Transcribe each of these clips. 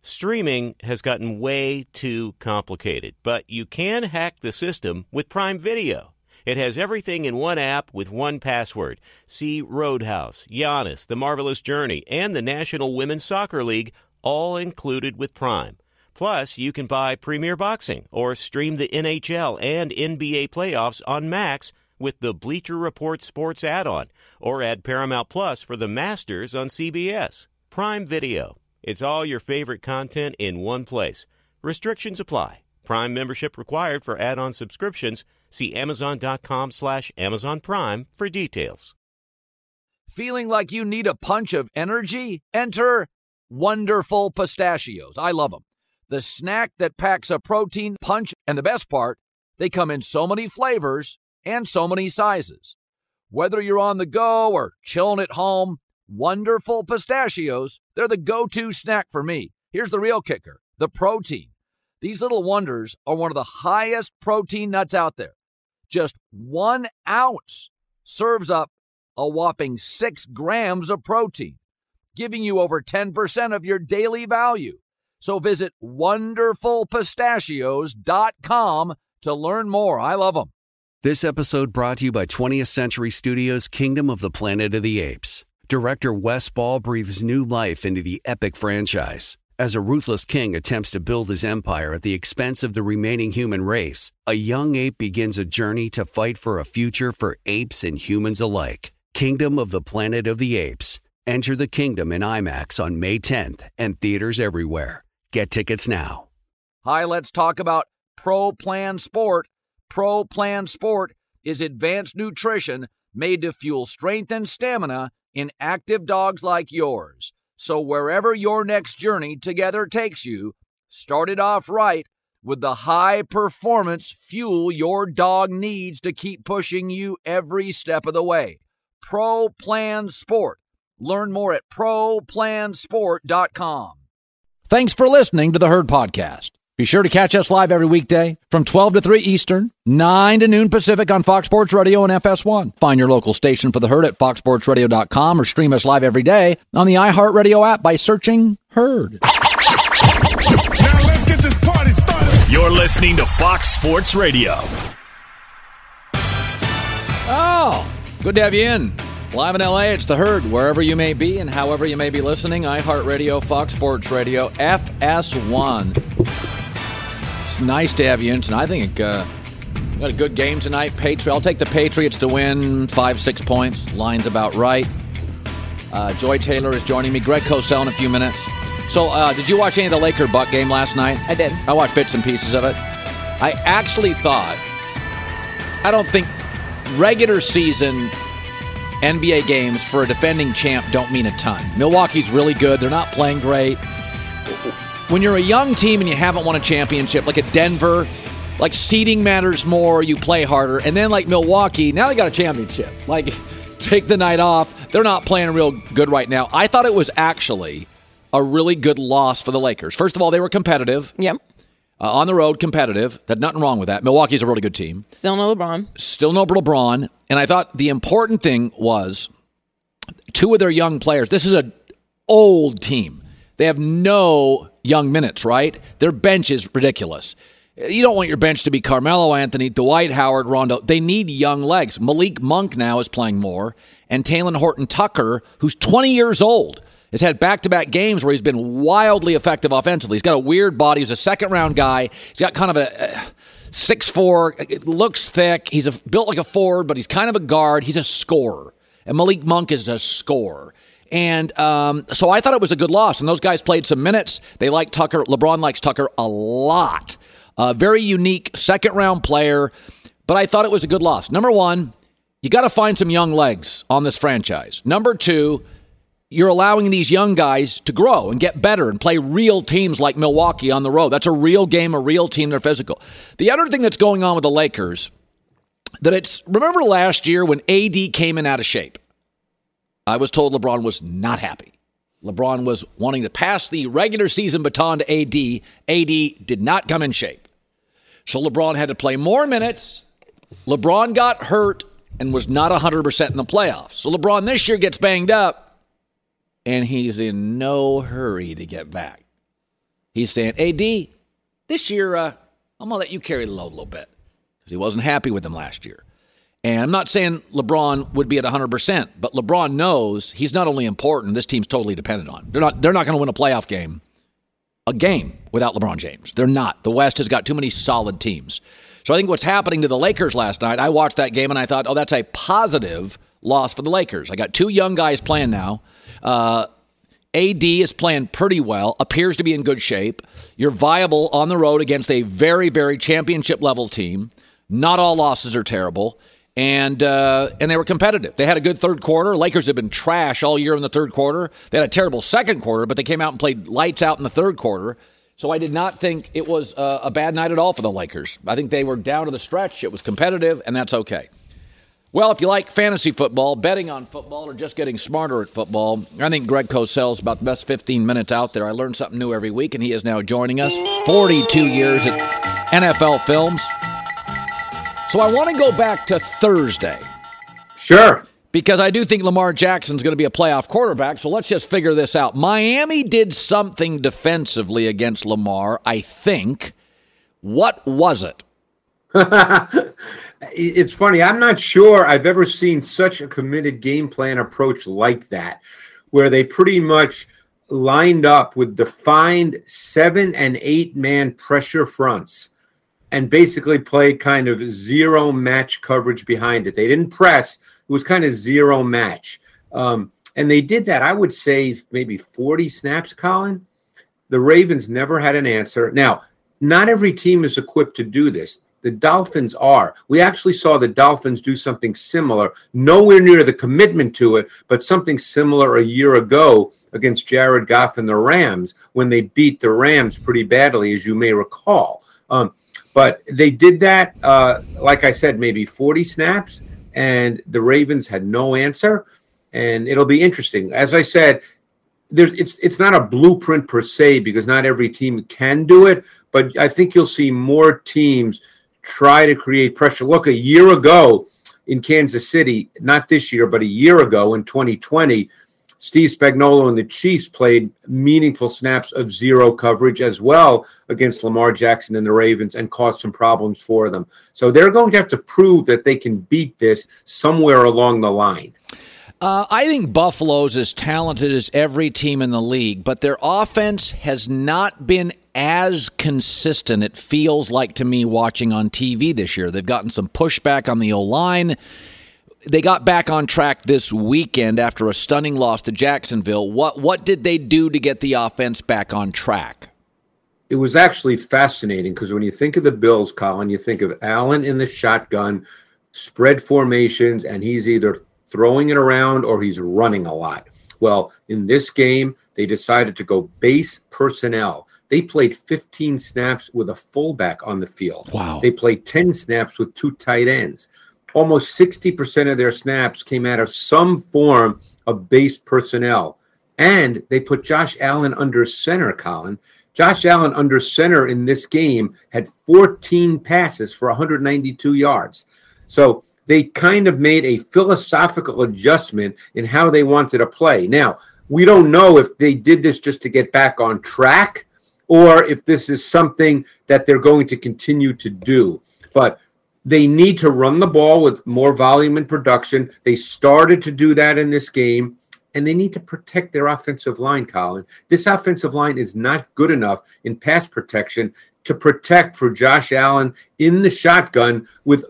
Streaming has gotten way too complicated, but you can hack the system with Prime Video. It has everything in one app with one password. See Roadhouse, Giannis, The Marvelous Journey, and the National Women's Soccer League, all included with Prime. Plus, you can buy Premier Boxing or stream the NHL and NBA playoffs on Max with the Bleacher Report Sports add-on, or add Paramount Plus for the Masters on CBS. Prime Video. It's all your favorite content in one place. Restrictions apply. Prime membership required for add-on subscriptions. See Amazon.com/Amazon Prime for details. Feeling like you need a punch of energy? Enter Wonderful Pistachios. I love them. The snack that packs a protein punch, and the best part, they come in so many flavors and so many sizes. Whether you're on the go or chilling at home, Wonderful Pistachios, they're the go-to snack for me. Here's the real kicker, the protein. These little wonders are one of the highest protein nuts out there. Just 1 ounce serves up a whopping 6 grams of protein, giving you over 10% of your daily value. So visit wonderfulpistachios.com to learn more. I love them. This episode brought to you by 20th Century Studios' Kingdom of the Planet of the Apes. Director Wes Ball breathes new life into the epic franchise. As a ruthless king attempts to build his empire at the expense of the remaining human race, a young ape begins a journey to fight for a future for apes and humans alike. Kingdom of the Planet of the Apes. Enter the kingdom in IMAX on May 10th and theaters everywhere. Get tickets now. Hi, let's talk about Pro Plan Sport. Pro Plan Sport is advanced nutrition made to fuel strength and stamina in active dogs like yours. So wherever your next journey together takes you, start it off right with the high-performance fuel your dog needs to keep pushing you every step of the way. Pro Plan Sport. Learn more at ProPlansport.com. Thanks for listening to the Herd Podcast. Be sure to catch us live every weekday from 12 to 3 Eastern, 9 to noon Pacific on Fox Sports Radio and FS1. Find your local station for the Herd at foxsportsradio.com or stream us live every day on the iHeartRadio app by searching Herd. Now let's get this party started. You're listening to Fox Sports Radio. Oh, good to have you in. Live in L.A., it's the Herd. Wherever you may be and however you may be listening, iHeartRadio, Fox Sports Radio, FS1. It's nice to have you in tonight. I think we got a good game tonight. I'll take the Patriots to win 5-6 points. Line's about right. Joy Taylor is joining me. Greg Cosell in a few minutes. So, did you watch any of the Laker-Buck game last night? I did. I watched bits and pieces of it. I actually thought, I don't think regular season NBA games for a defending champ don't mean a ton. Milwaukee's really good. They're not playing great. When you're a young team and you haven't won a championship, like at Denver, like seeding matters more, you play harder. And then like Milwaukee, now they got a championship. Like, take the night off. They're not playing real good right now. I thought it was actually a really good loss for the Lakers. First of all, they were competitive. Yep. On the road, competitive. There's nothing wrong with that. Milwaukee's a really good team. Still no LeBron. Still no LeBron. And I thought the important thing was 2 of their young players. This is an old team. They have no young minutes, right? Their bench is ridiculous. You don't want your bench to be Carmelo Anthony, Dwight Howard, Rondo. They need young legs. Malik Monk now is playing more. And Talen Horton-Tucker, who's 20 years old, has had back-to-back games where he's been wildly effective offensively. He's got a weird body. He's a second-round guy. He's got kind of a 6'4", looks thick. He's built like a forward, but he's kind of a guard. He's a scorer. And Malik Monk is a scorer. And so I thought it was a good loss. And those guys played some minutes. They like Tucker. LeBron likes Tucker a lot. Very unique second-round player. But I thought it was a good loss. Number one, you got to find some young legs on this franchise. Number two, you're allowing these young guys to grow and get better and play real teams like Milwaukee on the road. That's a real game, a real team. They're physical. The other thing that's going on with the Lakers, remember last year when AD came in out of shape? I was told LeBron was not happy. LeBron was wanting to pass the regular season baton to AD. AD did not come in shape. So LeBron had to play more minutes. LeBron got hurt and was not 100% in the playoffs. So LeBron this year gets banged up, and he's in no hurry to get back. He's saying, AD, this year I'm going to let you carry the load a little bit because he wasn't happy with him last year. And I'm not saying LeBron would be at 100%, but LeBron knows he's not only important, this team's totally dependent on him. They're not going to win a playoff game, without LeBron James. They're not. The West has got too many solid teams. So I think what's happening to the Lakers last night, I watched that game and I thought, that's a positive loss for the Lakers. I got two young guys playing now. AD is playing pretty well, appears to be in good shape. You're viable on the road against a very, very championship-level team. Not all losses are terrible. And they were competitive. They had a good third quarter. Lakers have been trash all year in the third quarter. They had a terrible second quarter, but they came out and played lights out in the third quarter. So I did not think it was a bad night at all for the Lakers. I think they were down to the stretch. It was competitive, and that's okay. Well, if you like fantasy football, betting on football, or just getting smarter at football, I think Greg Cosell is about the best 15 minutes out there. I learn something new every week, and he is now joining us. 42 years at NFL Films. So I want to go back to Thursday. Sure. Because I do think Lamar Jackson's going to be a playoff quarterback, so let's just figure this out. Miami did something defensively against Lamar, I think. What was it? It's funny. I'm not sure I've ever seen such a committed game plan approach like that, where they pretty much lined up with defined 7- and 8-man pressure fronts and basically played kind of zero match coverage behind it. They didn't press. It was kind of zero match. And they did that, I would say, maybe 40 snaps, Colin. The Ravens never had an answer. Now, not every team is equipped to do this. The Dolphins are. We actually saw the Dolphins do something similar, nowhere near the commitment to it, but something similar a year ago against Jared Goff and the Rams when they beat the Rams pretty badly, as you may recall. But they did that, like I said, maybe 40 snaps, and the Ravens had no answer. And it'll be interesting. As I said, it's not a blueprint per se because not every team can do it, but I think you'll see more teams try to create pressure. Look, a year ago in Kansas City, not this year, but a year ago in 2020, Steve Spagnuolo and the Chiefs played meaningful snaps of zero coverage as well against Lamar Jackson and the Ravens and caused some problems for them. So they're going to have to prove that they can beat this somewhere along the line. I think Buffalo's as talented as every team in the league, but their offense has not been as consistent, it feels like to me, watching on TV this year. They've gotten some pushback on the O-line. They got back on track this weekend after a stunning loss to Jacksonville. What did they do to get the offense back on track? It was actually fascinating because when you think of the Bills, Colin, you think of Allen in the shotgun, spread formations, and he's either throwing it around or he's running a lot. Well, in this game, they decided to go base personnel. They played 15 snaps with a fullback on the field. Wow. They played 10 snaps with 2 tight ends. Almost 60% of their snaps came out of some form of base personnel. And they put Josh Allen under center, Colin. Josh Allen under center in this game had 14 passes for 192 yards. So they kind of made a philosophical adjustment in how they wanted to play. Now, we don't know if they did this just to get back on track or if this is something that they're going to continue to do. But they need to run the ball with more volume and production. They started to do that in this game, and they need to protect their offensive line, Colin. This offensive line is not good enough in pass protection to protect for Josh Allen in the shotgun with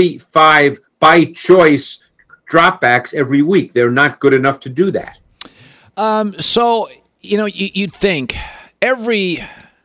45 by choice dropbacks every week. They're not good enough to do that. So, you'd think every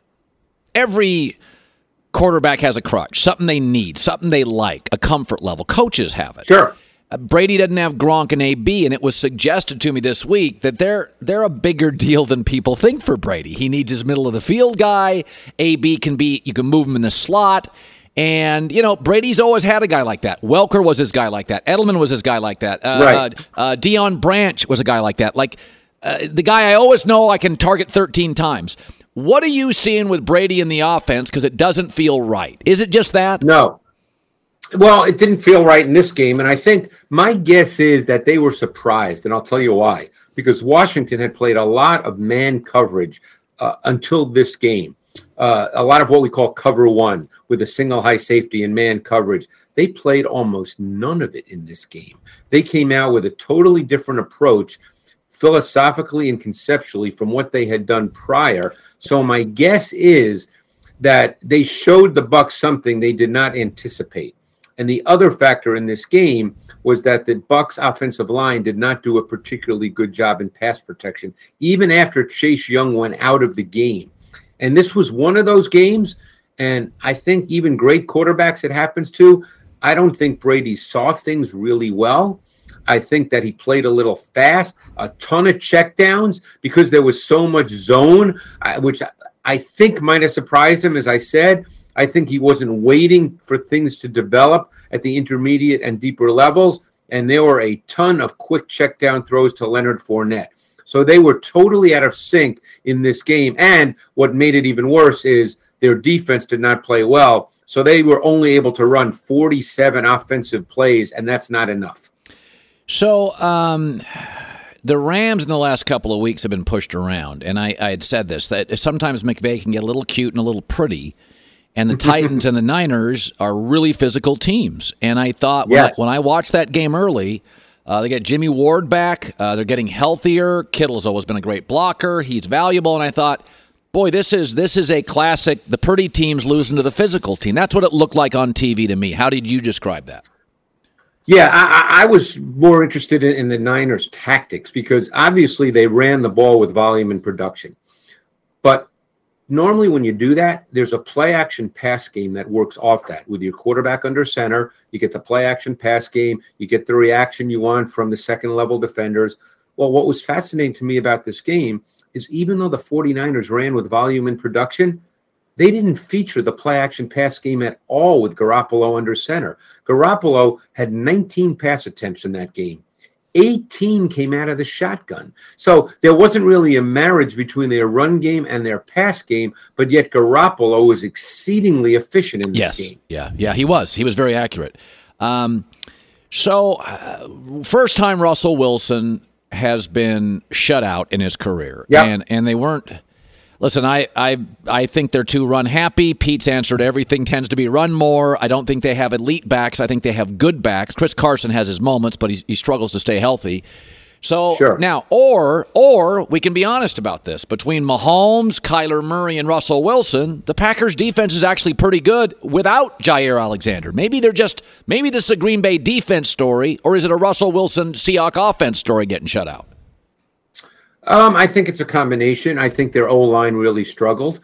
quarterback has a crutch, something they need, something they like, a comfort level. Coaches have it. Sure. Brady doesn't have Gronk and AB, and it was suggested to me this week that they're a bigger deal than people think for Brady. He needs his middle of the field guy. AB you can move him in the slot. And, Brady's always had a guy like that. Welker was his guy like that. Edelman was his guy like that. Right. Deion Branch was a guy like that. Like the guy I always know I can target 13 times. What are you seeing with Brady in the offense? Because it doesn't feel right. Is it just that? No. Well, it didn't feel right in this game. And I think my guess is that they were surprised. And I'll tell you why. Because Washington had played a lot of man coverage until this game. A lot of what we call cover one with a single high safety and man coverage. They played almost none of it in this game. They came out with a totally different approach philosophically and conceptually from what they had done prior. So my guess is that they showed the Bucs something they did not anticipate. And the other factor in this game was that the Bucs offensive line did not do a particularly good job in pass protection, even after Chase Young went out of the game. And this was one of those games, and I think even great quarterbacks it happens to, I don't think Brady saw things really well. I think that he played a little fast, a ton of checkdowns because there was so much zone, which I think might have surprised him. As I said, I think he wasn't waiting for things to develop at the intermediate and deeper levels, and there were a ton of quick checkdown throws to Leonard Fournette. So they were totally out of sync in this game, and what made it even worse is their defense did not play well. So they were only able to run 47 offensive plays, and that's not enough. So the Rams in the last couple of weeks have been pushed around, and I had said this, that sometimes McVay can get a little cute and a little pretty, and the Titans and the Niners are really physical teams. And I thought when I watched that game early, they get Jimmy Ward back. They're getting healthier. Kittle's always been a great blocker. He's valuable, and I thought, boy, this is a classic. The pretty team's losing to the physical team. That's what it looked like on TV to me. How did you describe that? Yeah, I was more interested in the Niners' tactics because obviously they ran the ball with volume and production. But normally when you do that, there's a play-action pass game that works off that. With your quarterback under center, you get the play-action pass game. You get the reaction you want from the second-level defenders. Well, what was fascinating to me about this game is even though the 49ers ran with volume and production, they didn't feature the play-action pass game at all with Garoppolo under center. Garoppolo had 19 pass attempts in that game. 18 came out of the shotgun. So there wasn't really a marriage between their run game and their pass game, but yet Garoppolo was exceedingly efficient in this game. Yeah, he was. He was very accurate. First time Russell Wilson has been shut out in his career. Yep. And they weren't. Listen, I think they're too run happy. Pete's answer to everything tends to be run more. I don't think they have elite backs. I think they have good backs. Chris Carson has his moments, but he struggles to stay healthy. So sure. Now, or we can be honest about this. Between Mahomes, Kyler Murray, and Russell Wilson, the Packers' defense is actually pretty good without Jair Alexander. Maybe this is a Green Bay defense story, or is it a Russell Wilson Seahawks offense story getting shut out? I think it's a combination. I think their O-line really struggled.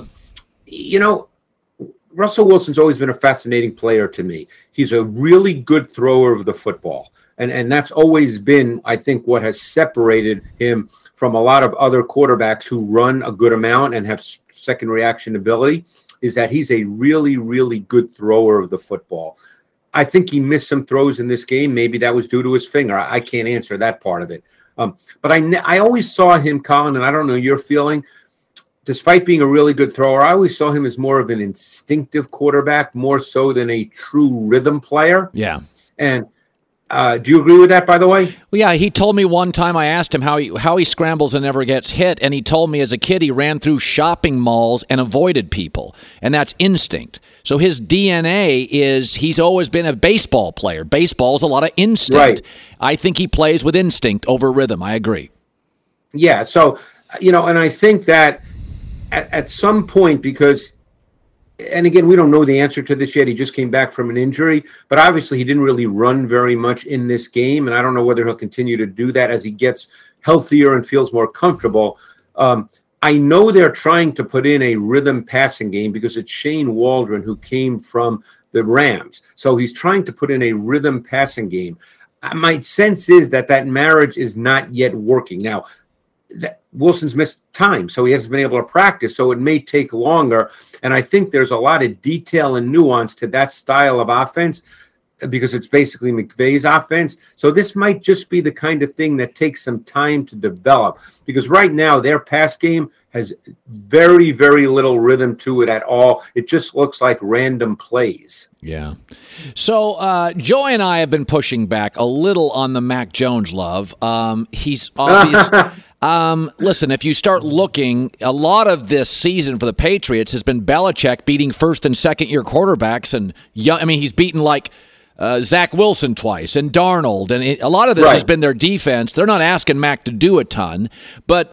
Russell Wilson's always been a fascinating player to me. He's a really good thrower of the football. And that's always been, I think, what has separated him from a lot of other quarterbacks who run a good amount and have second reaction ability, is that he's a really, really good thrower of the football. I think he missed some throws in this game. Maybe that was due to his finger. I can't answer that part of it. But I always saw him, Colin, and I don't know your feeling, despite being a really good thrower, I always saw him as more of an instinctive quarterback, more so than a true rhythm player. Yeah. And do you agree with that, by the way? Well, yeah, he told me one time, I asked him how he scrambles and never gets hit, and he told me as a kid he ran through shopping malls and avoided people, and that's instinct. So his DNA is he's always been a baseball player. Baseball's a lot of instinct. Right. I think he plays with instinct over rhythm. I agree. Yeah, so, and I think that at some point, because, and again, we don't know the answer to this yet. He just came back from an injury, but obviously he didn't really run very much in this game, and I don't know whether he'll continue to do that as he gets healthier and feels more comfortable. I know they're trying to put in a rhythm passing game because it's Shane Waldron who came from the Rams. So he's trying to put in a rhythm passing game. My sense is that marriage is not yet working. Now, Wilson's missed time, so he hasn't been able to practice, so it may take longer. And I think there's a lot of detail and nuance to that style of offense because it's basically McVay's offense. So this might just be the kind of thing that takes some time to develop because right now their pass game has very, very little rhythm to it at all. It just looks like random plays. Yeah. So Joey and I have been pushing back a little on the Mac Jones love. He's obvious. Listen, if you start looking, a lot of this season for the Patriots has been Belichick beating first and second year quarterbacks, and he's beaten like Zach Wilson twice and Darnold, and a lot of this has been their defense. They're not asking Mac to do a ton, but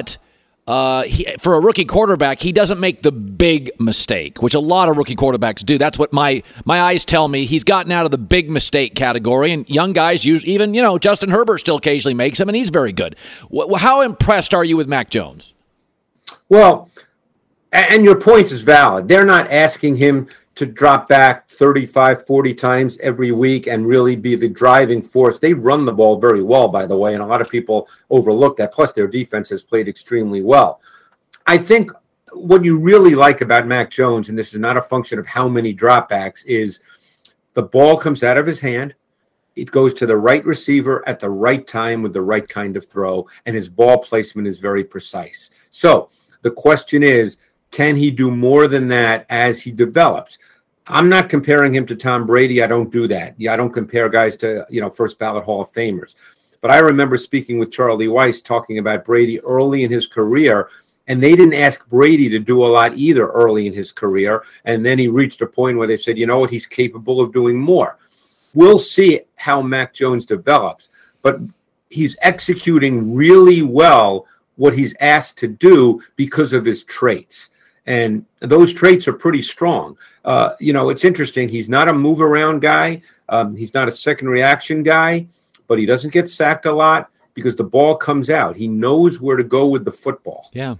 for a rookie quarterback, he doesn't make the big mistake, which a lot of rookie quarterbacks do. That's what my eyes tell me. He's gotten out of the big mistake category, and young guys even Justin Herbert still occasionally makes them, and he's very good. How impressed are you with Mac Jones? Well, and your point is valid. They're not asking him to drop back 35, 40 times every week and really be the driving force. They run the ball very well, by the way, and a lot of people overlook that. Plus, their defense has played extremely well. I think what you really like about Mac Jones, and this is not a function of how many dropbacks, is the ball comes out of his hand. It goes to the right receiver at the right time with the right kind of throw, and his ball placement is very precise. So the question is, can he do more than that as he develops? I'm not comparing him to Tom Brady. I don't do that. I don't compare guys to, first ballot Hall of Famers. But I remember speaking with Charlie Weiss talking about Brady early in his career, and they didn't ask Brady to do a lot either early in his career. And then he reached a point where they said, you know what, he's capable of doing more. We'll see how Mac Jones develops, but he's executing really well what he's asked to do because of his traits. And those traits are pretty strong. It's interesting. He's not a move-around guy. He's not a second reaction guy, but he doesn't get sacked a lot because the ball comes out. He knows where to go with the football. Yeah.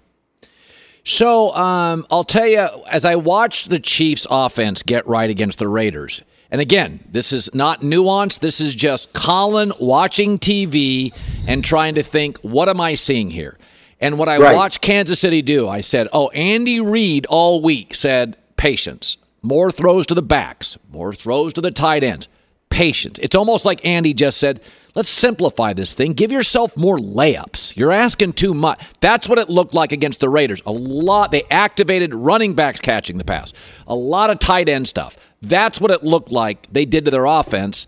So I'll tell you, as I watched the Chiefs' offense get right against the Raiders, and again, this is not nuance. This is just Colin watching TV and trying to think, what am I seeing here? And what I watched Kansas City do, I said, Andy Reid all week said, patience. More throws to the backs. More throws to the tight ends. Patience. It's almost like Andy just said, let's simplify this thing. Give yourself more layups. You're asking too much. That's what it looked like against the Raiders. They activated running backs catching the pass. A lot of tight end stuff. That's what it looked like they did to their offense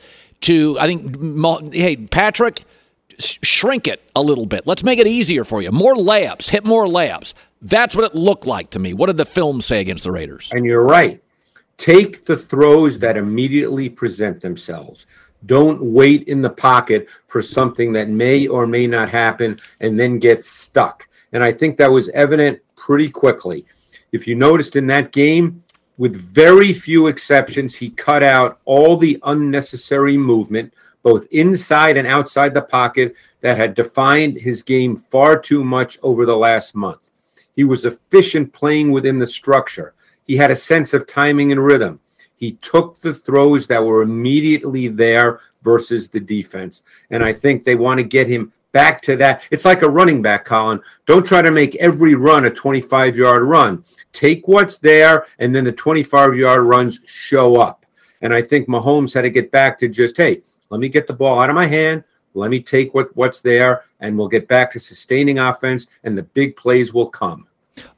Patrick, shrink it a little bit. Let's make it easier for you. More layups. Hit more layups. That's what it looked like to me. What did the film say against the Raiders? And you're right. Take the throws that immediately present themselves. Don't wait in the pocket for something that may or may not happen and then get stuck. And I think that was evident pretty quickly. If you noticed in that game, with very few exceptions, he cut out all the unnecessary movement, both inside and outside the pocket, that had defined his game far too much over the last month. He was efficient playing within the structure. He had a sense of timing and rhythm. He took the throws that were immediately there versus the defense. And I think they want to get him back to that. It's like a running back, Colin. Don't try to make every run a 25-yard run. Take what's there, and then the 25-yard runs show up. And I think Mahomes had to get back to just, hey, let me get the ball out of my hand. Let me take what's there, and we'll get back to sustaining offense, and the big plays will come.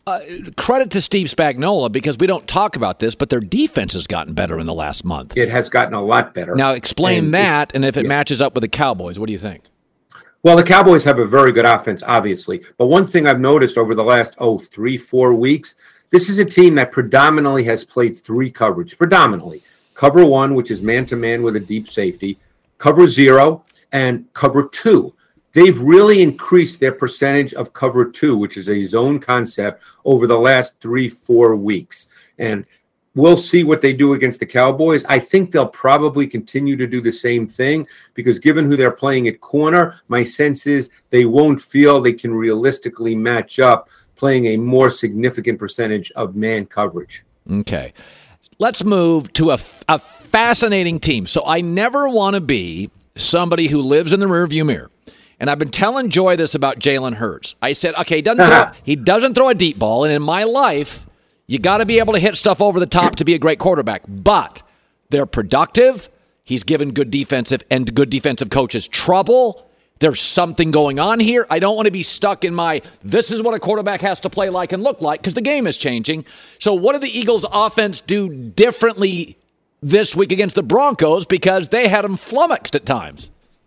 Credit to Steve Spagnuolo, because we don't talk about this, but their defense has gotten better in the last month. It has gotten a lot better. Now explain that, and if it matches up with the Cowboys, what do you think? Well, the Cowboys have a very good offense, obviously. But one thing I've noticed over the last, 3-4 weeks, this is a team that predominantly has played three coverage. Predominantly. Cover one, which is man-to-man with a deep safety. Cover 0, and cover 2. They've really increased their percentage of cover 2, which is a zone concept, over the last 3-4 weeks. And we'll see what they do against the Cowboys. I think they'll probably continue to do the same thing because given who they're playing at corner, my sense is they won't feel they can realistically match up playing a more significant percentage of man coverage. Okay. Let's move to a fascinating team. So I never want to be somebody who lives in the rearview mirror. And I've been telling Joy this about Jalen Hurts. I said, okay, he doesn't throw a deep ball. And in my life, you got to be able to hit stuff over the top to be a great quarterback. But they're productive. He's given good defensive coaches trouble. There's something going on here. I don't want to be stuck in this is what a quarterback has to play like and look like because the game is changing. So what did the Eagles' offense do differently this week against the Broncos because they had them flummoxed at times?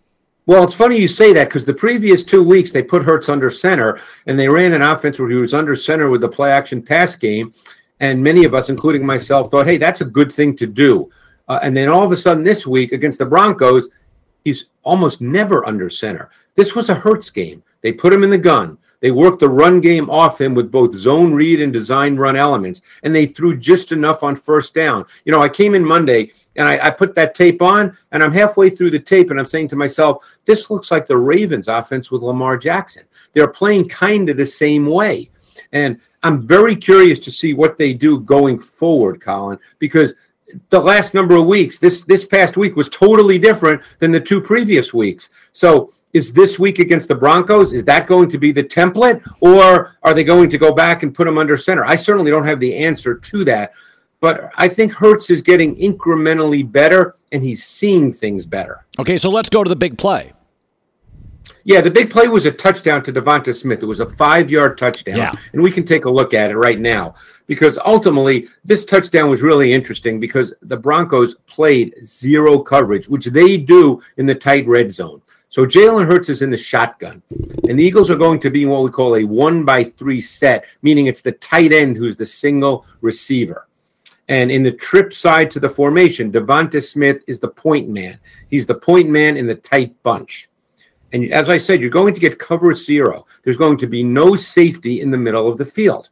Well, it's funny you say that because the previous 2 weeks they put Hurts under center and they ran an offense where he was under center with the play action pass game. And many of us, including myself, thought, hey, that's a good thing to do. And then all of a sudden this week against the Broncos, he's almost never under center. This was a Hurts game. They put him in the gun. They worked the run game off him with both zone read and design run elements, and they threw just enough on first down. You know, I came in Monday, and I put that tape on, and I'm halfway through the tape, and I'm saying to myself, this looks like the Ravens offense with Lamar Jackson. They're playing kind of the same way. And I'm very curious to see what they do going forward, Colin, because the last number of weeks, this past week was totally different than the 2 previous weeks. So is this week against the Broncos, is that going to be the template, or are they going to go back and put him under center? I certainly don't have the answer to that, but I think Hurts is getting incrementally better, and he's seeing things better. Okay, so let's go to the big play. Yeah, the big play was a touchdown to Devonta Smith. It was a 5-yard touchdown, and we can take a look at it right now because ultimately this touchdown was really interesting because the Broncos played zero coverage, which they do in the tight red zone. So Jalen Hurts is in the shotgun, and the Eagles are going to be in what we call a 1-by-3 set, meaning it's the tight end who's the single receiver. And in the trip side to the formation, Devonta Smith is the point man. He's the point man in the tight bunch. And as I said, you're going to get cover 0. There's going to be no safety in the middle of the field.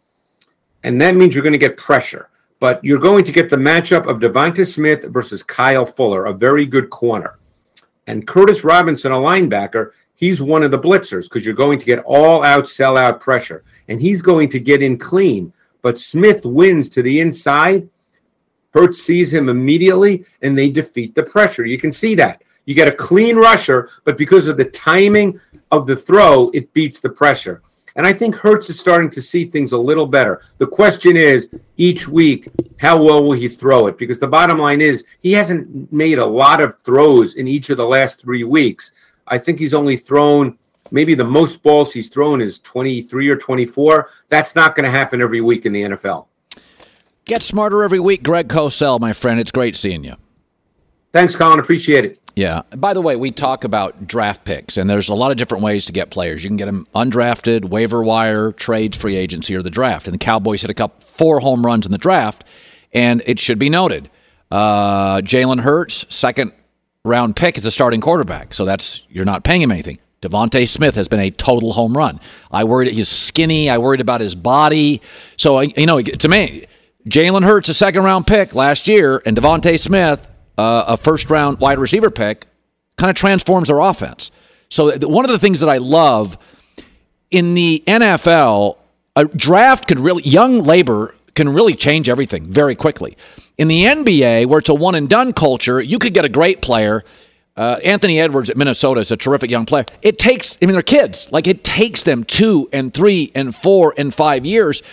And that means you're going to get pressure. But you're going to get the matchup of Devonta Smith versus Kyle Fuller, a very good corner. And Curtis Robinson, a linebacker, he's one of the blitzers because you're going to get all-out, sell-out pressure. And he's going to get in clean. But Smith wins to the inside. Hurts sees him immediately, and they defeat the pressure. You can see that. You get a clean rusher, but because of the timing of the throw, it beats the pressure. And I think Hurts is starting to see things a little better. The question is, each week, how well will he throw it? Because the bottom line is, he hasn't made a lot of throws in each of the last 3 weeks. I think he's only thrown, maybe the most balls he's thrown is 23 or 24. That's not going to happen every week in the NFL. Get smarter every week, Greg Cosell, my friend. It's great seeing you. Thanks, Colin. Appreciate it. Yeah. By the way, we talk about draft picks, and there's a lot of different ways to get players. You can get them undrafted, waiver wire, trades, free agency, or the draft. And the Cowboys hit 4 home runs in the draft, and it should be noted. Jalen Hurts, second-round pick, is a starting quarterback, so you're not paying him anything. Devonta Smith has been a total home run. I worried he's skinny. I worried about his body. So, to me, Jalen Hurts, a second-round pick last year, and Devonta Smith, a first-round wide receiver pick, kind of transforms their offense. So one of the things that I love in the NFL, a draft young labor can really change everything very quickly. In the NBA, where it's a one-and-done culture, you could get a great player. Anthony Edwards at Minnesota is a terrific young player. They're kids. Like, it takes them 2 and 3 and 4 and 5 years.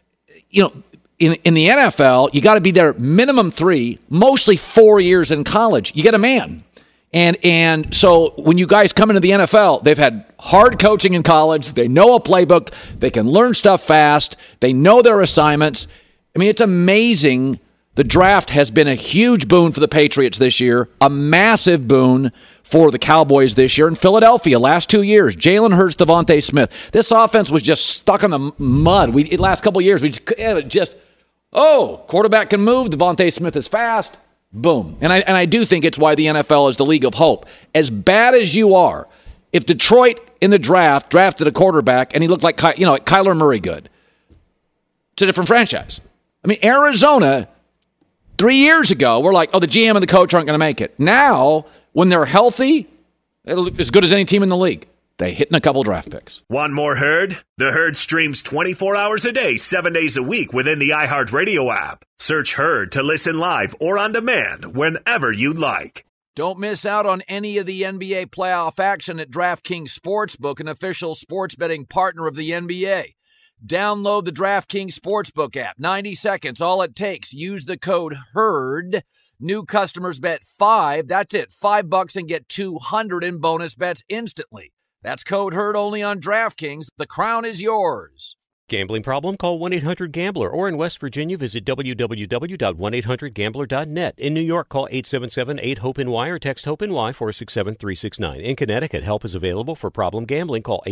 In the NFL, you got to be there minimum 3, mostly 4 years in college. You get a man. And so when you guys come into the NFL, they've had hard coaching in college. They know a playbook. They can learn stuff fast. They know their assignments. I mean, it's amazing. The draft has been a huge boon for the Patriots this year, a massive boon for the Cowboys this year. In Philadelphia, last 2 years, Jalen Hurts, Devonta Smith. This offense was just stuck in the mud. The last couple of years, quarterback can move. Devonta Smith is fast. Boom. And I do think it's why the NFL is the league of hope. As bad as you are, if Detroit in the draft drafted a quarterback and he looked like Kyler Murray good, it's a different franchise. I mean, Arizona 3 years ago, we're like, the GM and the coach aren't going to make it. Now, when they're healthy, they're as good as any team in the league. They hit in a couple draft picks. Want more Herd? The Herd streams 24 hours a day, 7 days a week within the iHeartRadio app. Search Herd to listen live or on demand whenever you like. Don't miss out on any of the NBA playoff action at DraftKings Sportsbook, an official sports betting partner of the NBA. Download the DraftKings Sportsbook app. 90 seconds, all it takes. Use the code HERD. New customers bet $5. That's it, $5 and get $200 in bonus bets instantly. That's code HERD only on DraftKings. The crown is yours. Gambling problem? Call 1-800-GAMBLER. Or in West Virginia, visit www.1800gambler.net. In New York, call 877-8-HOPE-NY or text HOPE-NY 467-369. In Connecticut, help is available for problem gambling. Call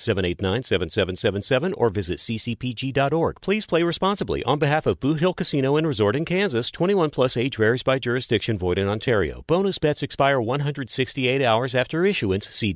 888-789-7777 or visit ccpg.org. Please play responsibly. On behalf of Boot Hill Casino and Resort in Kansas, 21 plus age varies by jurisdiction, void in Ontario. Bonus bets expire 168 hours after issuance. See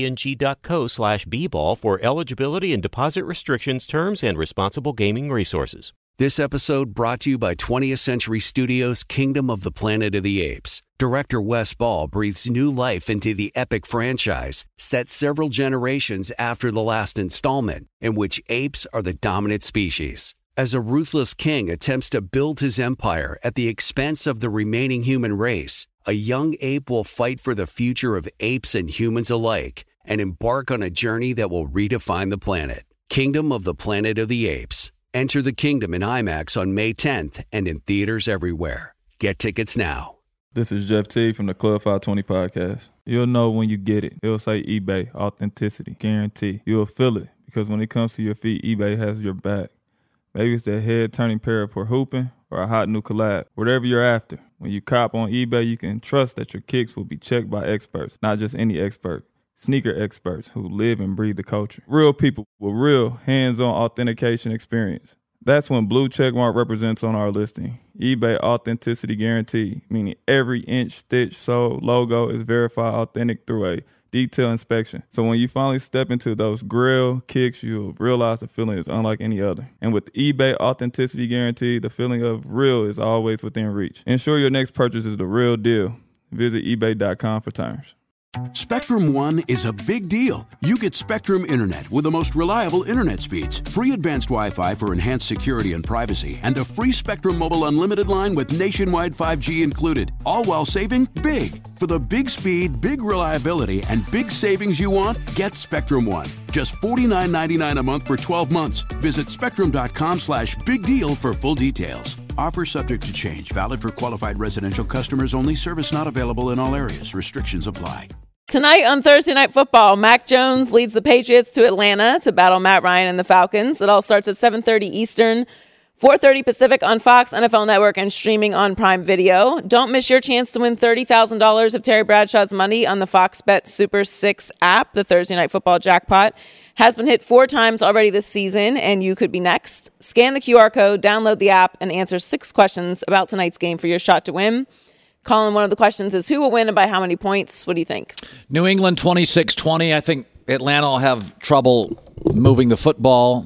dkng.co/bball for eligibility and deposit restrictions, terms, and responsible gaming resources. This episode brought to you by 20th Century Studios' Kingdom of the Planet of the Apes. Director Wes Ball breathes new life into the epic franchise, set several generations after the last installment, in which apes are the dominant species. As a ruthless king attempts to build his empire at the expense of the remaining human race, a young ape will fight for the future of apes and humans alike and embark on a journey that will redefine the planet. Kingdom of the Planet of the Apes. Enter the kingdom in IMAX on May 10th and in theaters everywhere. Get tickets now. This is Jeff T from the Club 520 podcast. You'll know when you get it. It'll say eBay, authenticity, guarantee. You'll feel it because when it comes to your feet, eBay has your back. Maybe it's that head-turning pair for hooping or a hot new collab. Whatever you're after, when you cop on eBay, you can trust that your kicks will be checked by experts, not just any expert. Sneaker experts who live and breathe the culture. Real people with real hands-on authentication experience. That's when Blue Checkmark represents on our listing. eBay Authenticity Guarantee, meaning every inch, stitch, sole, logo is verified authentic through a detailed inspection. So when you finally step into those grill kicks, you'll realize the feeling is unlike any other. And with eBay Authenticity Guarantee, the feeling of real is always within reach. Ensure your next purchase is the real deal. Visit ebay.com for terms. Spectrum One is a big deal. You get Spectrum Internet with the most reliable internet speeds, free advanced Wi-Fi for enhanced security and privacy, and a free Spectrum Mobile Unlimited line with nationwide 5G included, all while saving big. For the big speed, big reliability, and big savings you want, get Spectrum One. Just $49.99 a month for 12 months. Visit spectrum.com/big deal for full details. Offer subject to change. Valid for qualified residential customers only. Service not available in all areas. Restrictions apply. Tonight on Thursday Night Football, Mac Jones leads the Patriots to Atlanta to battle Matt Ryan and the Falcons. It all starts at 7:30 Eastern, 4:30 Pacific on Fox, NFL Network, and streaming on Prime Video. Don't miss your chance to win $30,000 of Terry Bradshaw's money on the Fox Bet Super 6 app. The Thursday Night Football jackpot has been hit 4 times already this season, and you could be next. Scan the QR code, download the app, and answer 6 questions about tonight's game for your shot to win. Colin, one of the questions is who will win and by how many points? What do you think? New England 26-20. I think Atlanta will have trouble moving the football.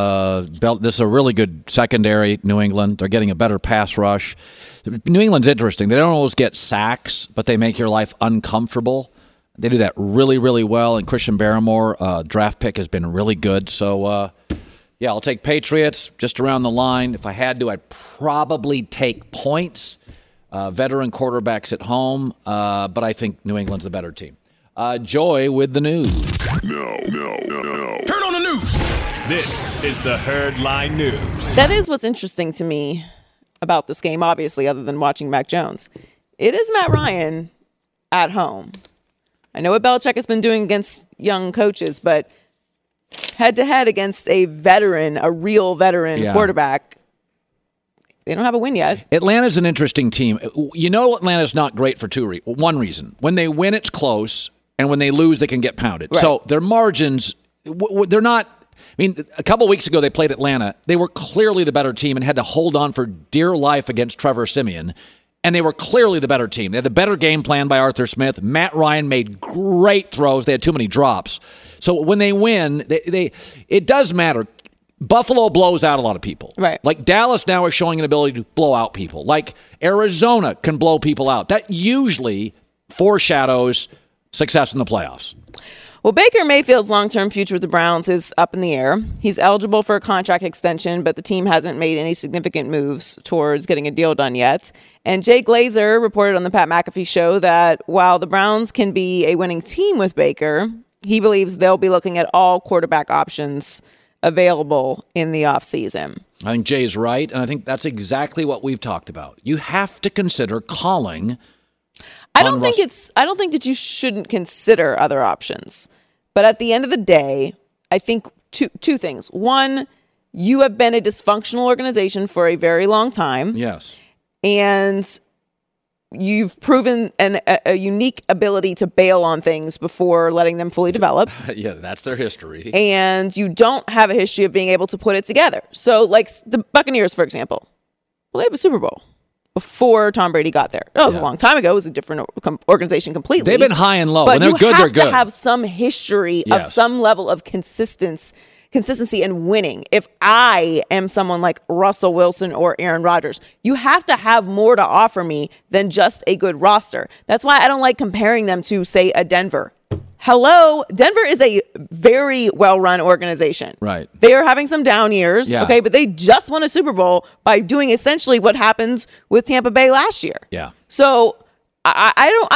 This is a really good secondary, New England. They're getting a better pass rush. New England's interesting. They don't always get sacks, but they make your life uncomfortable. They do that really, really well. And Christian Barmore, draft pick, has been really good. So, yeah, I'll take Patriots just around the line. If I had to, I'd probably take points. Veteran quarterbacks at home, but I think New England's the better team. Joy with the news. No. Turn on the news. This is the Herd Line News. That is what's interesting to me about this game, obviously, other than watching Mac Jones. It is Matt Ryan at home. I know what Belichick has been doing against young coaches, but head-to-head against a veteran, a real veteran quarterback, they don't have a win yet. Atlanta's an interesting team. You know Atlanta's not great for one reason. When they win, it's close, and when they lose, they can get pounded. Right. So their margins, they're not – I mean, a couple weeks ago they played Atlanta. They were clearly the better team and had to hold on for dear life against Trevor Siemian, and they were clearly the better team. They had a better game plan by Arthur Smith. Matt Ryan made great throws. They had too many drops. So when they win, it does matter. Buffalo blows out a lot of people. Right. Like Dallas now is showing an ability to blow out people. Like Arizona can blow people out. That usually foreshadows success in the playoffs. Well, Baker Mayfield's long-term future with the Browns is up in the air. He's eligible for a contract extension, but the team hasn't made any significant moves towards getting a deal done yet. And Jay Glazer reported on the Pat McAfee show that while the Browns can be a winning team with Baker, he believes they'll be looking at all quarterback options available in the offseason. I think Jay's right, and I think that's exactly what we've talked about. You have to consider calling. I don't think that you shouldn't consider other options. But at the end of the day, I think two things. One, you have been a dysfunctional organization for a very long time. Yes. And you've proven a unique ability to bail on things before letting them fully develop. Yeah, that's their history. And you don't have a history of being able to put it together. So, like the Buccaneers, for example, well, they have a Super Bowl before Tom Brady got there. That was a long time ago. It was a different organization completely. They've been high and low. But when they're good, they're good. you have to have some history of some level of consistency and winning. If I am someone like Russell Wilson or Aaron Rodgers, you have to have more to offer me than just a good roster. That's why I don't like comparing them to, say, a Denver. Hello, Denver is a very well-run organization. Right. They are having some down years, Yeah. okay, but they just won a Super Bowl by doing essentially what happened with Tampa Bay last year. Yeah. So I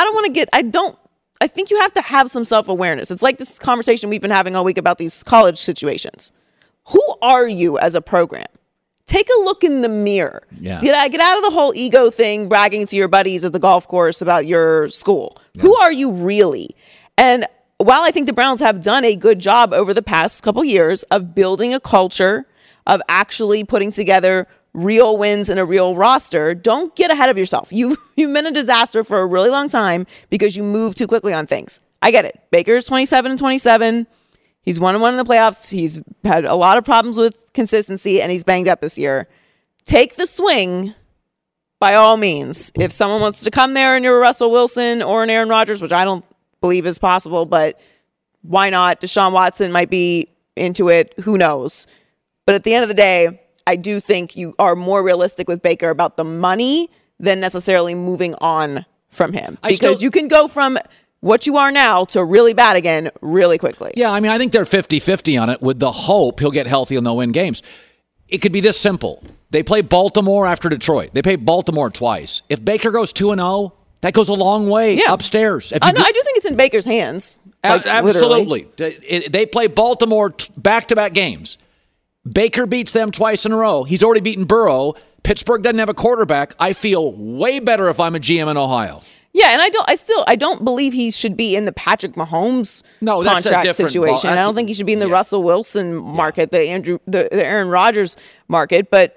think you have to have some self-awareness. It's like this conversation we've been having all week about these college situations. Who are you as a program? Take a look in the mirror. Yeah. Get out of the whole ego thing, bragging to your buddies at the golf course about your school. Yeah. Who are you really? And while I think the Browns have done a good job over the past couple years of building a culture, of actually putting together real wins and a real roster, don't get ahead of yourself. You've been a disaster for a really long time because you move too quickly on things. I get it. Baker's 27-27. He's 1-1 in the playoffs. He's had a lot of problems with consistency, and he's banged up this year. Take the swing by all means. If someone wants to come there and you're a Russell Wilson or an Aaron Rodgers, which I don't believe is possible, but why not? Deshaun Watson might be into it. Who knows? But at the end of the day, I do think you are more realistic with Baker about the money than necessarily moving on from him. Because you can go from what you are now to really bad again really quickly. Yeah, I mean, I think they're 50-50 on it with the hope he'll get healthy and they'll win games. It could be this simple. They play Baltimore after Detroit. They play Baltimore twice. If Baker goes 2-0, that goes a long way upstairs. I do think it's in Baker's hands. Absolutely. They play Baltimore back-to-back games. Baker beats them twice in a row. He's already beaten Burrow. Pittsburgh doesn't have a quarterback. I feel way better if I'm a GM in Ohio. Yeah, and I don't believe he should be in the Patrick Mahomes contract situation. I don't think he should be in the Russell Wilson market, the Aaron Rodgers market, but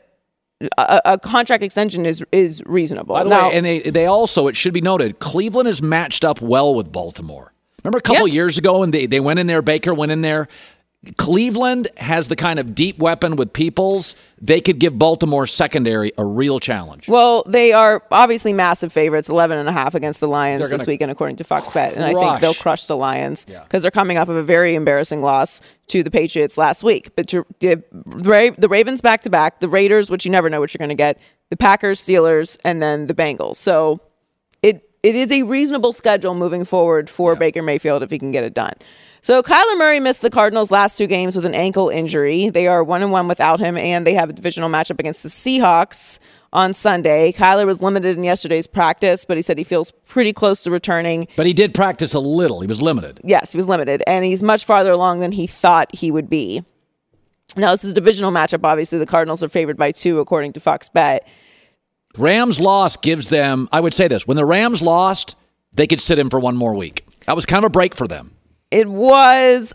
a contract extension is reasonable. By the way, and they also, it should be noted, Cleveland is matched up well with Baltimore. Remember a couple years ago when they went in there, Baker went in there. Cleveland has the kind of deep weapon with Peoples. They could give Baltimore secondary a real challenge. Well, they are obviously massive favorites, 11.5 against the Lions this weekend, according to Fox Bet. And I think they'll crush the Lions because they're coming off of a very embarrassing loss to the Patriots last week. But the Ravens back-to-back, the Raiders, which you never know what you're going to get, the Packers, Steelers, and then the Bengals. So it is a reasonable schedule moving forward for Baker Mayfield if he can get it done. So Kyler Murray missed the Cardinals' last 2 games with an ankle injury. They are 1-1 without him, and they have a divisional matchup against the Seahawks on Sunday. Kyler was limited in yesterday's practice, but he said he feels pretty close to returning. But he did practice a little. He was limited. Yes, he was limited, and he's much farther along than he thought he would be. Now, this is a divisional matchup. Obviously, the Cardinals are favored by 2, according to Fox Bet. Rams loss gives them, I would say this, when the Rams lost, they could sit him for 1 more week. That was kind of a break for them. It was,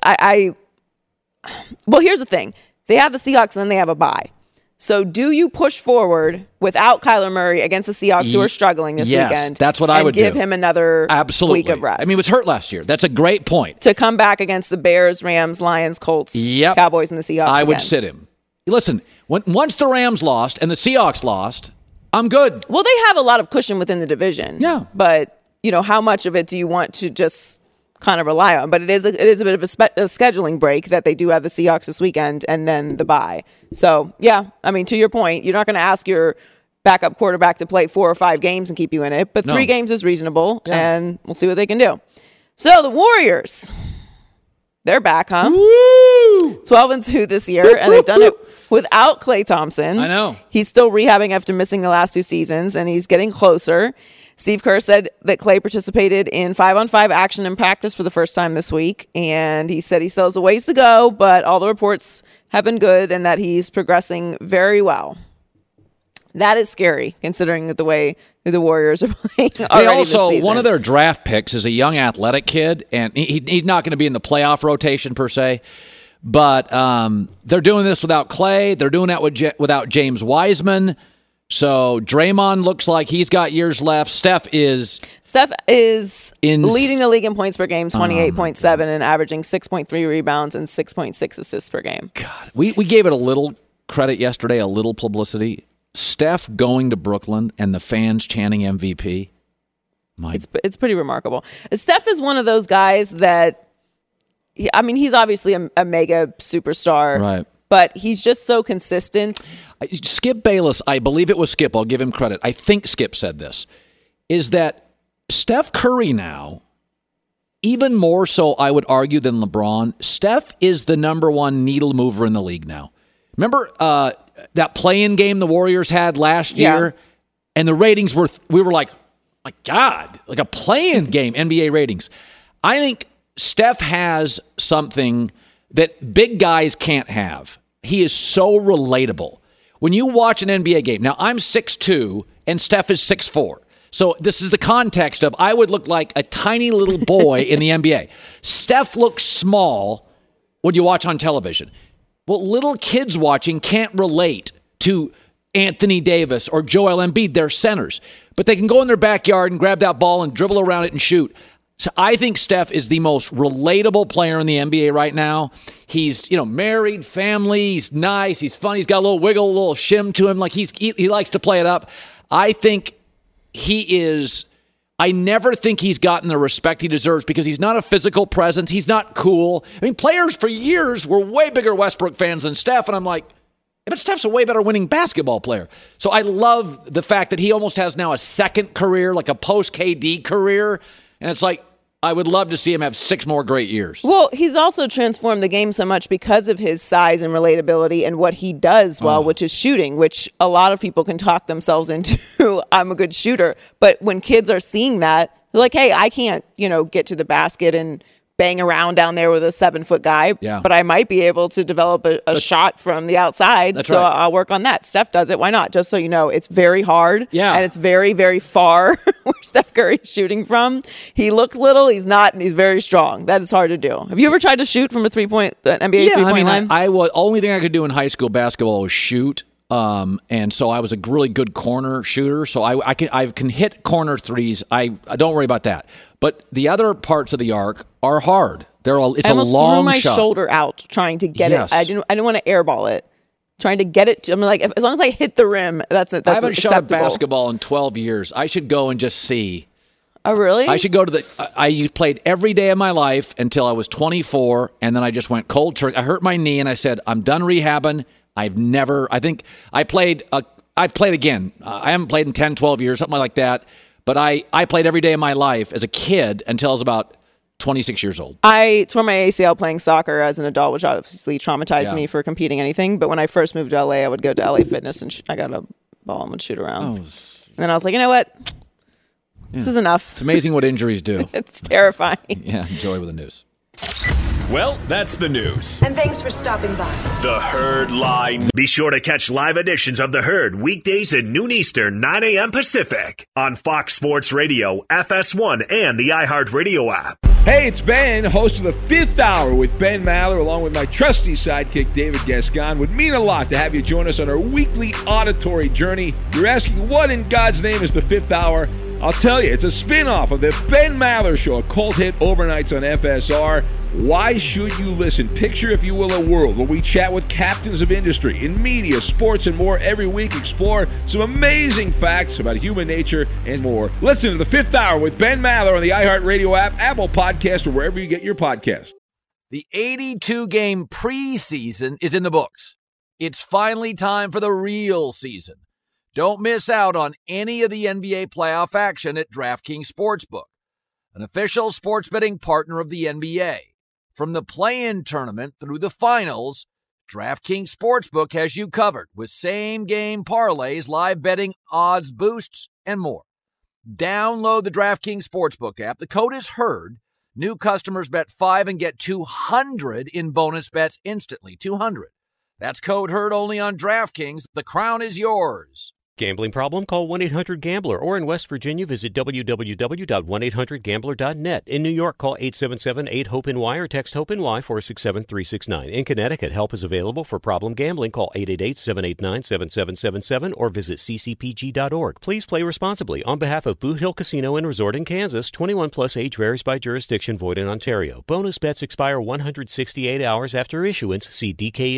well, here's the thing. They have the Seahawks and then they have a bye. So do you push forward without Kyler Murray against the Seahawks who are struggling this weekend? That's what I would do. And give him another week of rest. I mean, he was hurt last year. That's a great point. To come back against the Bears, Rams, Lions, Colts, Cowboys, and the Seahawks I would again. sit him. Listen, once the Rams lost and the Seahawks lost, I'm good. Well, they have a lot of cushion within the division. Yeah. But, how much of it do you want to just kind of rely on? But it is a bit of a scheduling break that they do have the Seahawks this weekend and then the bye. So, yeah, I mean, to your point, you're not going to ask your backup quarterback to play 4 or 5 games and keep you in it, but 3 games is reasonable, and we'll see what they can do. So the Warriors, they're back, huh? Woo! 12-2 this year, and they've done it without Klay Thompson. I know. He's still rehabbing after missing the last 2 seasons, and he's getting closer. Steve Kerr said that Klay participated in 5-on-5 action in practice for the first time this week, and he said he still has a ways to go, but all the reports have been good and that he's progressing very well. That is scary, considering the way the Warriors are playing already this season. One of their draft picks is a young athletic kid, and he's not going to be in the playoff rotation per se, But they're doing this without Clay. They're doing that without James Wiseman. So Draymond looks like he's got years left. Steph is leading the league in points per game, 28.7, and averaging 6.3 rebounds and 6.6 assists per game. God, we gave it a little credit yesterday, a little publicity. Steph going to Brooklyn and the fans chanting MVP. It's pretty remarkable. Steph is one of those guys that, he's obviously a mega superstar. Right. But he's just so consistent. Skip Bayless, I believe it was Skip, I'll give him credit. I think Skip said this, is that Steph Curry now, even more so I would argue than LeBron, Steph is the number one needle mover in the league now. Remember that play-in game the Warriors had last year? And the ratings we were like, my God, like a play-in game, NBA ratings. I think Steph has something that big guys can't have. He is so relatable. When you watch an NBA game, now I'm 6'2", and Steph is 6'4". So this is the context of I would look like a tiny little boy in the NBA. Steph looks small when you watch on television. Well, little kids watching can't relate to Anthony Davis or Joel Embiid. They're centers. But they can go in their backyard and grab that ball and dribble around it and shoot. So I think Steph is the most relatable player in the NBA right now. He's, married, family, he's nice, he's fun, he's got a little wiggle, a little shim to him. Like he likes to play it up. I think I never think he's gotten the respect he deserves because he's not a physical presence. He's not cool. Players for years were way bigger Westbrook fans than Steph, and I'm like, but Steph's a way better winning basketball player. So I love the fact that he almost has now a second career, like a post-KD career, and it's like, I would love to see him have 6 more great years. Well, he's also transformed the game so much because of his size and relatability and what he does well, which is shooting, which a lot of people can talk themselves into. I'm a good shooter. But when kids are seeing that, they're like, hey, I can't, get to the basket and bang around down there with a 7-foot guy, but I might be able to develop a shot from the outside. So right. I'll work on that. Steph does it. Why not? Just so you know, it's very hard. Yeah. And it's very, very far where Steph Curry is shooting from. He looks little. He's not, and he's very strong. That is hard to do. Have you ever tried to shoot from an NBA three-point line? Only thing I could do in high school basketball was shoot. And so I was a really good corner shooter. So I can hit corner threes. I don't worry about that. But the other parts of the arc are hard. It's a long shot. I almost threw my shoulder out trying to get it. I didn't want to airball it. Trying to get it. I'm like, as long as I hit the rim, that's it. I haven't shot a basketball in 12 years. I should go and just see. Oh, really? I should go to I played every day of my life until I was 24, and then I just went cold turkey. I hurt my knee, and I said, I'm done rehabbing. I've played again. I haven't played in 10, 12 years, something like that. But I played every day of my life as a kid until I was about 26 years old. I tore my ACL playing soccer as an adult, which obviously traumatized me for competing anything. But when I first moved to LA, I would go to LA Fitness and I got a ball and would shoot around. And then I was like, you know what? This is enough. It's amazing what injuries do. It's terrifying. Yeah, enjoy with the news. Well, that's the news. And thanks for stopping by. The Herd Line. Be sure to catch live editions of The Herd weekdays at noon Eastern, 9 a.m. Pacific on Fox Sports Radio, FS1, and the iHeartRadio app. Hey, it's Ben, host of The Fifth Hour with Ben Maller, along with my trusty sidekick, David Gascon. Would mean a lot to have you join us on our weekly auditory journey. You're asking, what in God's name is The Fifth Hour? I'll tell you, it's a spin-off of the Ben Maller Show, a cult hit overnights on FSR. Why should you listen? Picture, if you will, a world where we chat with captains of industry in media, sports, and more every week. Explore some amazing facts about human nature and more. Listen to The Fifth Hour with Ben Maller on the iHeartRadio app, Apple Podcast, or wherever you get your podcasts. The 82-game preseason is in the books. It's finally time for the real season. Don't miss out on any of the NBA playoff action at DraftKings Sportsbook, an official sports betting partner of the NBA. From the play-in tournament through the finals, DraftKings Sportsbook has you covered with same-game parlays, live betting, odds boosts, and more. Download the DraftKings Sportsbook app. The code is HERD. New customers bet $5 and get $200 in bonus bets instantly. $200. That's code HERD only on DraftKings. The crown is yours. Gambling problem? Call 1-800-GAMBLER. Or in West Virginia, visit www.1800gambler.net. In New York, call 877-8-HOPE-NY or text HOPE-NY 467-369. In Connecticut, help is available for problem gambling. Call 888-789-7777 or visit ccpg.org. Please play responsibly. On behalf of Boot Hill Casino and Resort in Kansas, 21 plus, age varies by jurisdiction, void in Ontario. Bonus bets expire 168 hours after issuance. See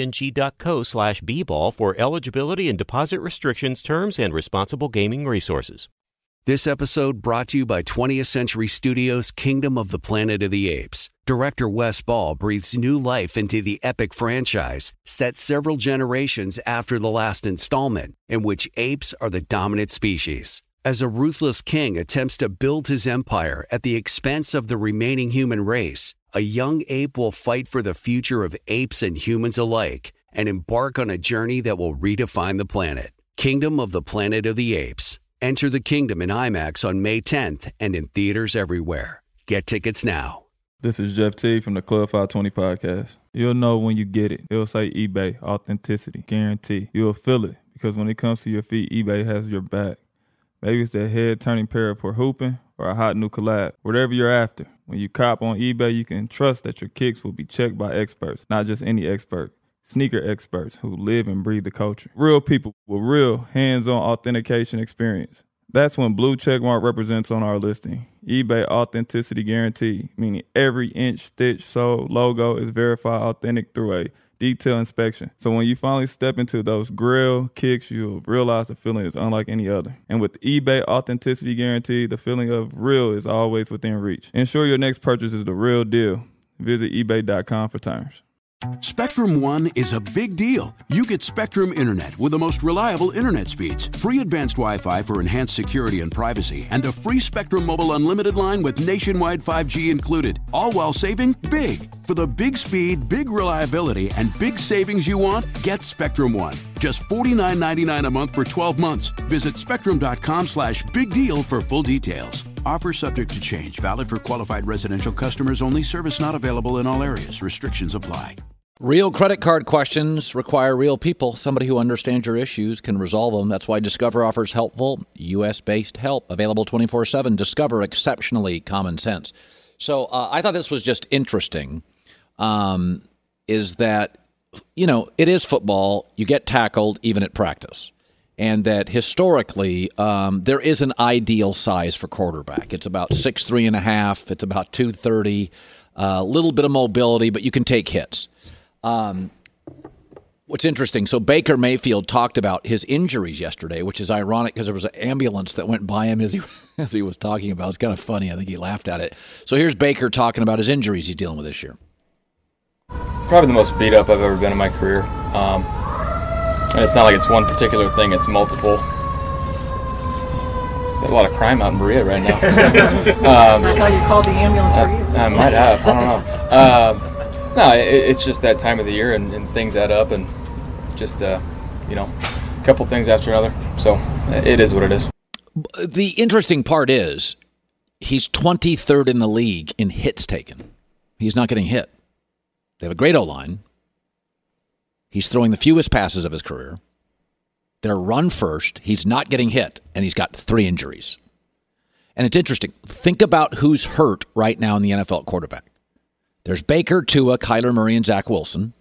dkng.co/bball for eligibility and deposit restrictions, terms, and responsible gaming resources. This episode brought to you by 20th Century Studios' Kingdom of the Planet of the Apes. Director Wes Ball breathes new life into the epic franchise, set several generations after the last installment, in which apes are the dominant species. As a ruthless king attempts to build his empire at the expense of the remaining human race, a young ape will fight for the future of apes and humans alike and embark on a journey that will redefine the planet. Kingdom of the Planet of the Apes. Enter the kingdom in IMAX on May 10th and in theaters everywhere. Get tickets now. This is Jeff T from the Club 520 podcast. You'll know when you get it. It'll say eBay, authenticity, guarantee. You'll feel it because when it comes to your feet, eBay has your back. Maybe it's that head-turning pair for hooping or a hot new collab. Whatever you're after, when you cop on eBay, you can trust that your kicks will be checked by experts, not just any expert. Sneaker experts who live and breathe the culture. Real people with real hands-on authentication experience. That's when blue checkmark represents on our listing. eBay Authenticity Guarantee, meaning every inch, stitch, sole, logo is verified authentic through a detailed inspection. So when you finally step into those grill kicks, you'll realize the feeling is unlike any other. And with eBay Authenticity Guarantee, the feeling of real is always within reach. Ensure your next purchase is the real deal. Visit ebay.com for terms. Spectrum One is a big deal. You get Spectrum Internet with the most reliable internet speeds, free advanced Wi-Fi for enhanced security and privacy, and a free Spectrum Mobile Unlimited line with nationwide 5G included, all while saving big. For the big speed, big reliability, and big savings you want, get Spectrum One. Just $49.99 a month for 12 months. Visit spectrum.com/big deal for full details. Offer subject to change. Valid for qualified residential customers only. Service not available in all areas. Restrictions apply. Real credit card questions require real people. Somebody who understands your issues can resolve them. That's why Discover offers helpful, U.S.-based help. Available 24/7. Discover, exceptionally common sense. So I thought this was just interesting, is that, you know, it is football. You get tackled even at practice. And that historically, there is an ideal size for quarterback. It's about 6'3.5". It's about 230. A little bit of mobility, but you can take hits. What's interesting, so Baker Mayfield talked about his injuries yesterday, which is ironic because there was an ambulance that went by him as he was talking about it. It's kind of funny. I think he laughed at it. So here's Baker talking about his injuries he's dealing with this year. Probably the most beat up I've ever been in my career. And it's not like it's one particular thing, it's multiple. There's a lot of crime out in Berea right now. I thought you called the ambulance for you. I might have, I don't know. No, it's just that time of the year and things add up and just, a couple things after another. So it is what it is. The interesting part is he's 23rd in the league in hits taken. He's not getting hit. They have a great O-line. He's throwing the fewest passes of his career. They're run first. He's not getting hit, and he's got 3 injuries. And it's interesting. Think about who's hurt right now in the NFL quarterback. There's Baker, Tua, Kyler Murray, and Zach Wilson.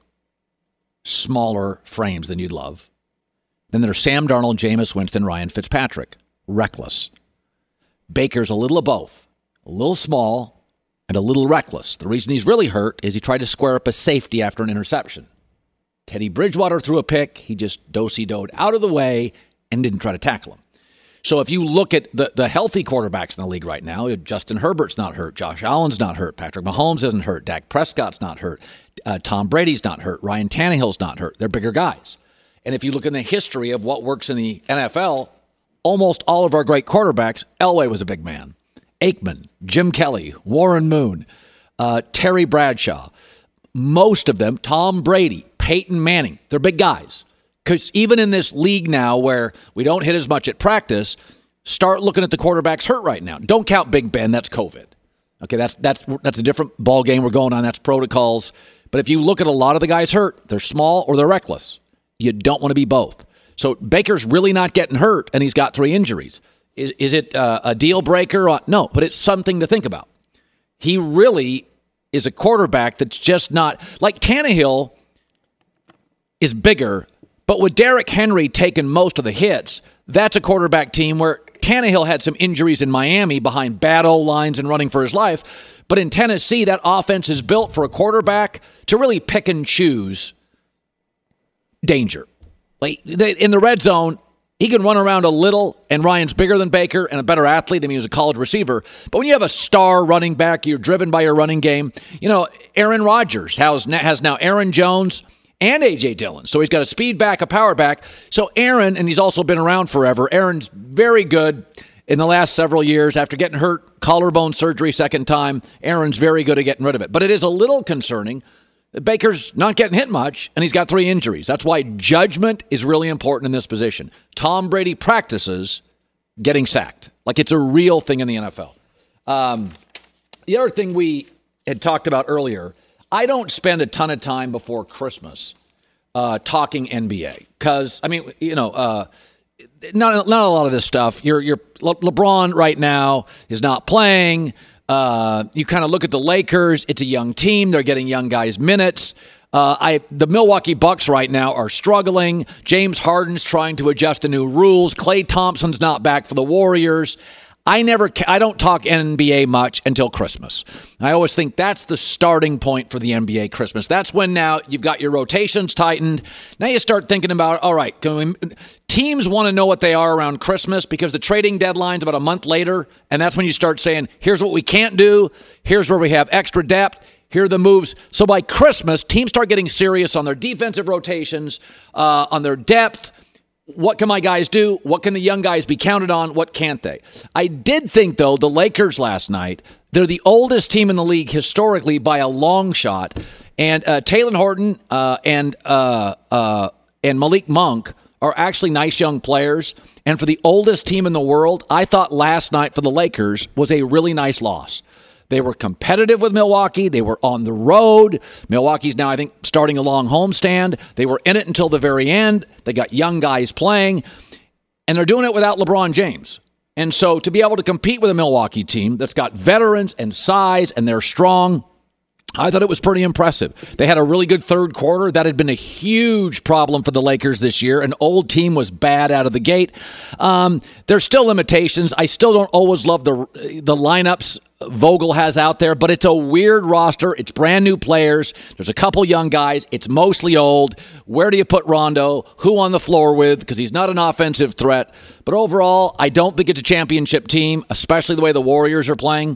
Smaller frames than you'd love. Then there's Sam Darnold, Jameis Winston, Ryan Fitzpatrick. Reckless. Baker's a little of both. A little small and a little reckless. The reason he's really hurt is he tried to square up a safety after an interception. Teddy Bridgewater threw a pick. He just do-si-doed out of the way and didn't try to tackle him. So if you look at the healthy quarterbacks in the league right now, Justin Herbert's not hurt. Josh Allen's not hurt. Patrick Mahomes isn't hurt. Dak Prescott's not hurt. Tom Brady's not hurt. Ryan Tannehill's not hurt. They're bigger guys. And if you look in the history of what works in the NFL, almost all of our great quarterbacks, Elway was a big man. Aikman, Jim Kelly, Warren Moon, Terry Bradshaw, most of them, Tom Brady, Peyton Manning, they're big guys. Because even in this league now where we don't hit as much at practice, start looking at the quarterbacks hurt right now. Don't count Big Ben, that's COVID. Okay, that's a different ball game we're going on. That's protocols. But if you look at a lot of the guys hurt, they're small or they're reckless. You don't want to be both. So Baker's really not getting hurt, and he's got 3 injuries. Is it a deal breaker? No, but it's something to think about. He really is a quarterback that's just not like Tannehill is bigger, but with Derrick Henry taking most of the hits, that's a quarterback team where Tannehill had some injuries in Miami behind bad O-lines and running for his life. But in Tennessee, that offense is built for a quarterback to really pick and choose danger. Like in the red zone, he can run around a little, and Ryan's bigger than Baker and a better athlete than he was a college receiver. But when you have a star running back, you're driven by your running game. Aaron Rodgers has now Aaron Jones and A.J. Dillon. So he's got a speed back, a power back. So Aaron, and he's also been around forever, Aaron's very good in the last several years. After getting hurt, collarbone surgery second time, Aaron's very good at getting rid of it. But it is a little concerning. Baker's not getting hit much, and he's got 3 injuries. That's why judgment is really important in this position. Tom Brady practices getting sacked. Like it's a real thing in the NFL. The other thing we had talked about earlier, I don't spend a ton of time before Christmas talking NBA because, not a lot of this stuff. LeBron right now is not playing. You kind of look at the Lakers. It's a young team. They're getting young guys minutes. The Milwaukee Bucks right now are struggling. James Harden's trying to adjust to new rules. Klay Thompson's not back for the Warriors. I don't talk NBA much until Christmas. I always think that's the starting point for the NBA Christmas. That's when now you've got your rotations tightened. Now you start thinking about, all right, teams want to know what they are around Christmas because the trading deadline's about a month later, and that's when you start saying, here's what we can't do, here's where we have extra depth, here are the moves. So by Christmas, teams start getting serious on their defensive rotations, on their depth. What can my guys do? What can the young guys be counted on? What can't they? I did think, though, the Lakers last night, they're the oldest team in the league historically by a long shot. And Talen Horton and Malik Monk are actually nice young players. And for the oldest team in the world, I thought last night for the Lakers was a really nice loss. They were competitive with Milwaukee. They were on the road. Milwaukee's now, I think, starting a long homestand. They were in it until the very end. They got young guys playing, and they're doing it without LeBron James. And so to be able to compete with a Milwaukee team that's got veterans and size and they're strong, I thought it was pretty impressive. They had a really good third quarter. That had been a huge problem for the Lakers this year. An old team was bad out of the gate. There's still limitations. I still don't always love the lineups Vogel has out there, but it's a weird roster. It's brand new players. There's a couple young guys. It's mostly old. Where do you put Rondo? Who on the floor with? Because he's not an offensive threat. But overall, I don't think it's a championship team, especially the way the Warriors are playing.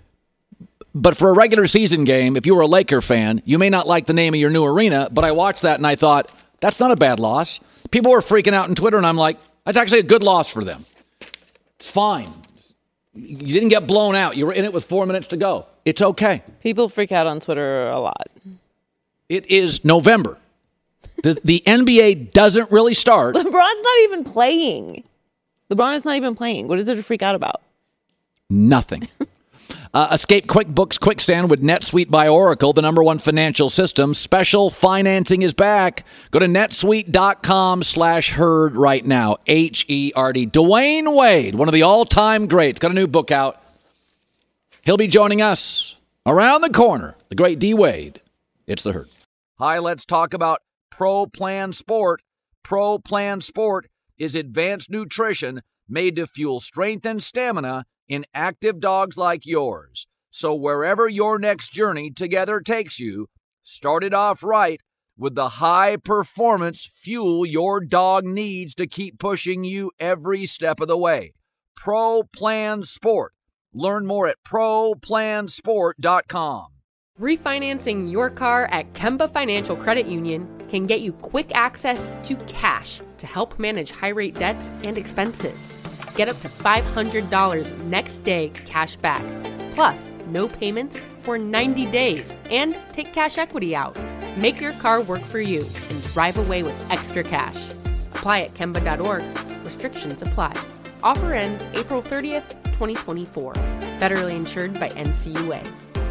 But for a regular season game, if you were a Laker fan, you may not like the name of your new arena, but I watched that and I thought, that's not a bad loss. People were freaking out on Twitter, and I'm like, that's actually a good loss for them. It's fine. You didn't get blown out. You were in it with 4 minutes to go. It's okay. People freak out on Twitter a lot. It is November. The NBA doesn't really start. LeBron's not even playing. LeBron is not even playing. What is there to freak out about? Nothing. Escape QuickBooks Quickstand with NetSuite by Oracle, the #1 financial system. Special financing is back. Go to netsuite.com/herd right now. HERD. Dwayne Wade, one of the all-time greats, got a new book out. He'll be joining us around the corner. The great D. Wade. It's the Herd. Hi, let's talk about Pro Plan Sport. Pro Plan Sport is advanced nutrition made to fuel strength and stamina in active dogs like yours. So wherever your next journey together takes you, start it off right with the high-performance fuel your dog needs to keep pushing you every step of the way. Pro Plan Sport. Learn more at ProPlansport.com. Refinancing your car at Kemba Financial Credit Union can get you quick access to cash to help manage high-rate debts and expenses. Get up to $500 next day cash back, plus no payments for 90 days, and take cash equity out. Make your car work for you and drive away with extra cash. Apply at Kemba.org. Restrictions apply. Offer ends April 30th, 2024. Federally insured by NCUA.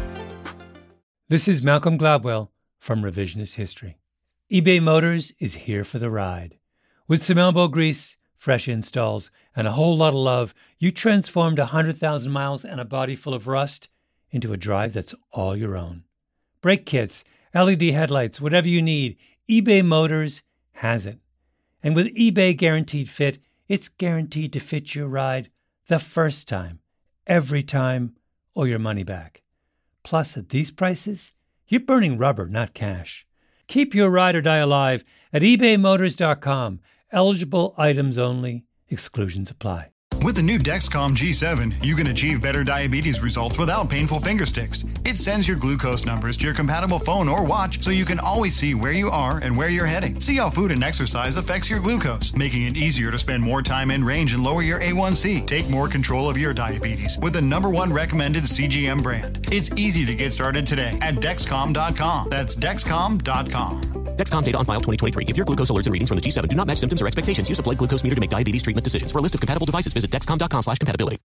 This is Malcolm Gladwell from Revisionist History. eBay Motors is here for the ride. With some elbow grease, fresh installs, and a whole lot of love, you transformed 100,000 miles and a body full of rust into a drive that's all your own. Brake kits, LED headlights, whatever you need, eBay Motors has it. And with eBay Guaranteed Fit, it's guaranteed to fit your ride the first time, every time, or your money back. Plus, at these prices, you're burning rubber, not cash. Keep your ride or die alive at ebaymotors.com. Eligible items only. Exclusions apply. With the new Dexcom G7, you can achieve better diabetes results without painful finger sticks. It sends your glucose numbers to your compatible phone or watch so you can always see where you are and where you're heading. See how food and exercise affects your glucose, making it easier to spend more time in range and lower your A1C. Take more control of your diabetes with the #1 recommended CGM brand. It's easy to get started today at Dexcom.com. That's Dexcom.com. Dexcom data on file 2023. If your glucose alerts and readings from the G7 do not match symptoms or expectations, use a blood glucose meter to make diabetes treatment decisions. For a list of compatible devices, visit Dexcom.com/compatibility.